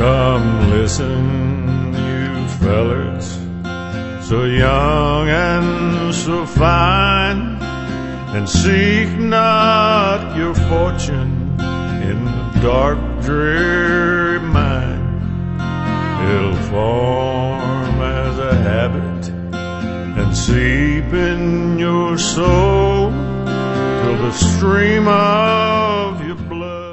Come listen, you fellers, so young and so fine, and seek not your fortune in the dark, dreary mine. It'll form as a habit and seep in your soul till the stream of your blood